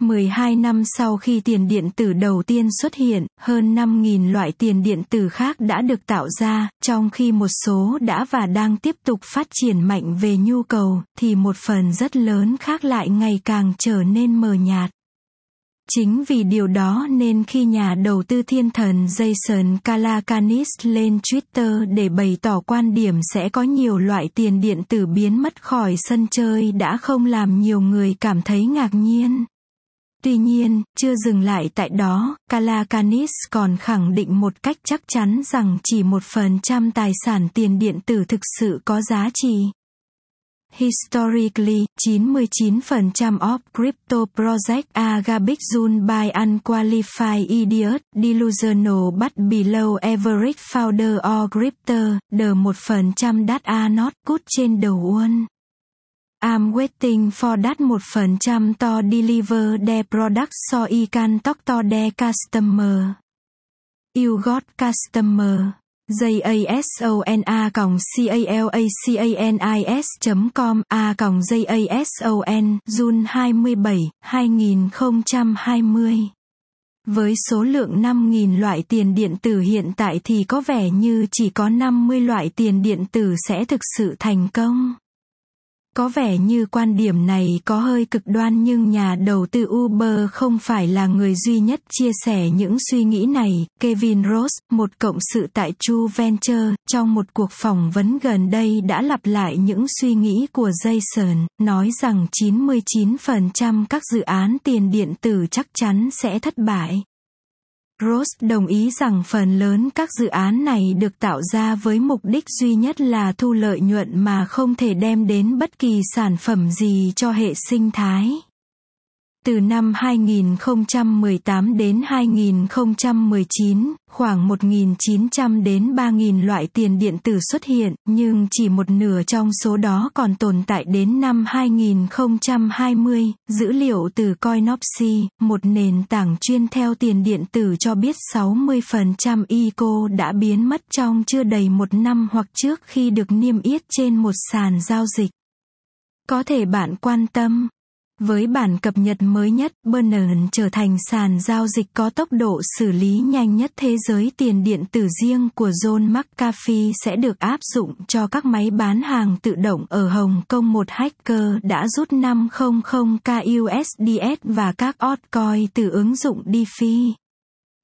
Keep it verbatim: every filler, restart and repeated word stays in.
mười hai năm sau khi tiền điện tử đầu tiên xuất hiện, hơn năm nghìn loại tiền điện tử khác đã được tạo ra, trong khi một số đã và đang tiếp tục phát triển mạnh về nhu cầu, thì một phần rất lớn khác lại ngày càng trở nên mờ nhạt. Chính vì điều đó nên khi nhà đầu tư thiên thần Jason Calacanis lên Twitter để bày tỏ quan điểm sẽ có nhiều loại tiền điện tử biến mất khỏi sân chơi đã không làm nhiều người cảm thấy ngạc nhiên. Tuy nhiên, chưa dừng lại tại đó, Calacanis còn khẳng định một cách chắc chắn rằng chỉ một phần trăm tài sản tiền điện tử thực sự có giá trị. Historically, chín mươi chín phần trăm of crypto projects are garbage run by unqualified idiots, delusional but below average founder or grifter, the một phần trăm that are not good trên đầu one. I'm waiting for that một phần trăm to deliver their products so I can talk to their customer. You got customer. jasona còng calaccanis chấm com a còng jason June hai mươi bảy, hai nghìn không trăm hai mươi. Với số lượng năm nghìn loại tiền điện tử hiện tại thì có vẻ như chỉ có năm mươi loại tiền điện tử sẽ thực sự thành công. Có vẻ như quan điểm này có hơi cực đoan nhưng nhà đầu tư Uber không phải là người duy nhất chia sẻ những suy nghĩ này. Kevin Ross, một cộng sự tại True Venture, trong một cuộc phỏng vấn gần đây đã lặp lại những suy nghĩ của Jason, nói rằng chín mươi chín phần trăm các dự án tiền điện tử chắc chắn sẽ thất bại. Ross đồng ý rằng phần lớn các dự án này được tạo ra với mục đích duy nhất là thu lợi nhuận mà không thể đem đến bất kỳ sản phẩm gì cho hệ sinh thái. Từ năm hai nghìn không trăm mười tám đến hai nghìn không trăm mười chín, khoảng một nghìn chín trăm đến ba nghìn loại tiền điện tử xuất hiện, nhưng chỉ một nửa trong số đó còn tồn tại đến năm hai nghìn không trăm hai mươi. Dữ liệu từ Coinopsy, một nền tảng chuyên theo tiền điện tử cho biết sáu mươi phần trăm i xê o đã biến mất trong chưa đầy một năm hoặc trước khi được niêm yết trên một sàn giao dịch. Có thể bạn quan tâm. Với bản cập nhật mới nhất, Binance trở thành sàn giao dịch có tốc độ xử lý nhanh nhất thế giới. Tiền điện tử riêng của John McAfee sẽ được áp dụng cho các máy bán hàng tự động ở Hồng Kông. Một hacker đã rút năm trăm k u ét đê ét và các altcoin từ ứng dụng DeFi.